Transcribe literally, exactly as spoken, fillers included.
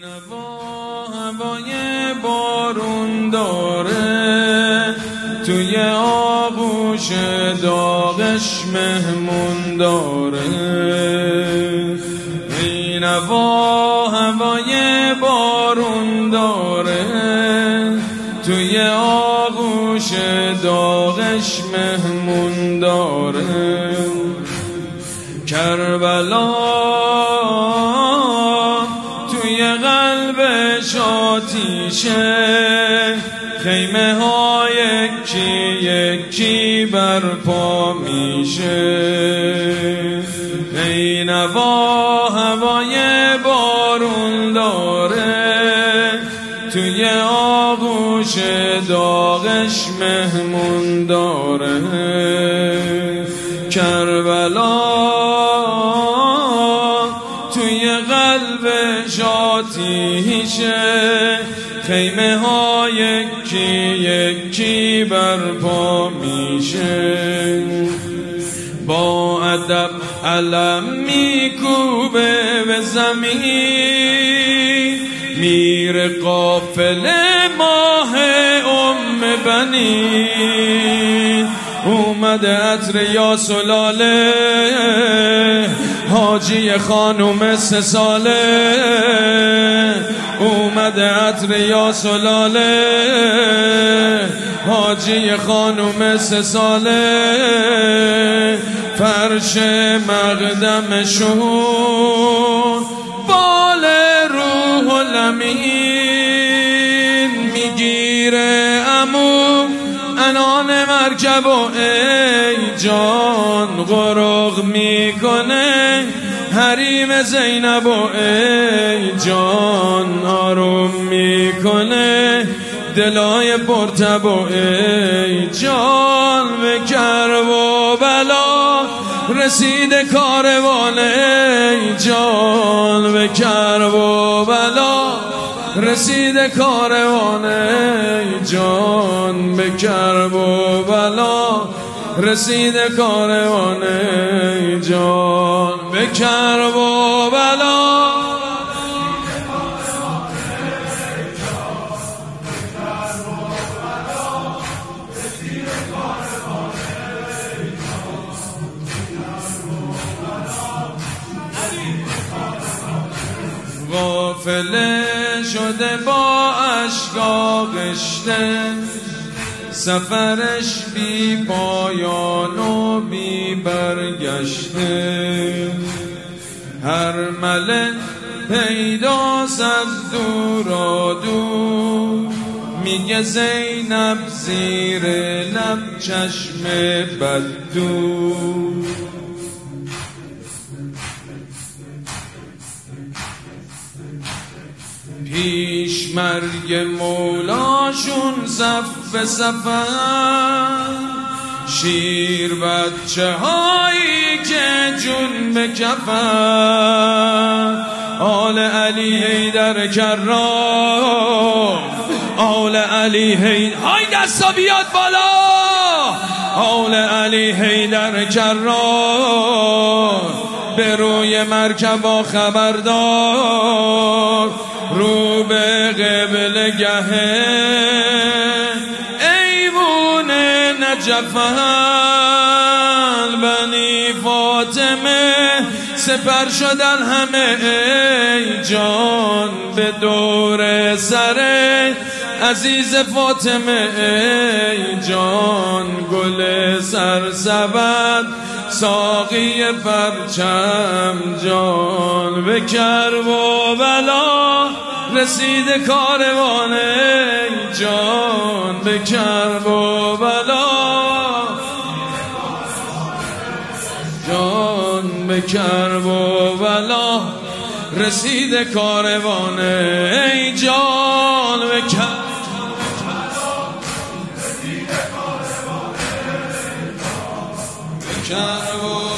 نوا هوای بارون داره، توی آغوش داغش مهمون داره. نوا هوای بارون داره، توی آغوش داغش مهمون داره. کربلا توی قلبش آتیشه، خیمه ها یکی یکی برپا میشه. ای نوا هوای بارون داره، توی آغوش داغش مهمون داره. کربلا توی قلبش آتیشه، خیمه ها یکی یکی برپا میشه. با ادب علم میکوبه به زمین، میره قافل ماه ام بنی. اومده عطر یا سلاله، حاجی خانوم سه ساله. اومده عطر یا سلاله، حاجی خانوم سه ساله. فرش مقدمشون بال روح الامین، میگیره عمو انان مرکب و ای جان غرق میکنه حریم زینب و ای جان آروم میکنه دلای پرتب و ای جان. به کرب و بلا رسید کاروان ای جان، به کرب و بلا رسید کاروان ای جان. به کرب و بلا رسید کاروان ای جان. به کرب و بلا غافله شده با اشکا غشته، سفرش بی پایان و بی برگشته. هر ملک پیداست از دورا دور، میگه زینب زیر لب چشم بددور. پیش مرگ مولاشون صف به صفن، شیر بچه هایی که جون به کفن. آل علی حیدر کرام، آل علی حیدر های دستا بیاد بالا. آل علی حیدر کرام به روی مرکبا خبردار، رو به قبل گهه ایوون نجفن. بنی فاطمه سپر شدن همه ای جان، به دور سر عزیز فاطمه ای جان. گل سرسبد ساقی پرچم جان. به کرب و بلا رسید کاروان ای جان. به کرب و بلا جان. به کرب و بلا رسید کاروان ای جان. به کرب کرب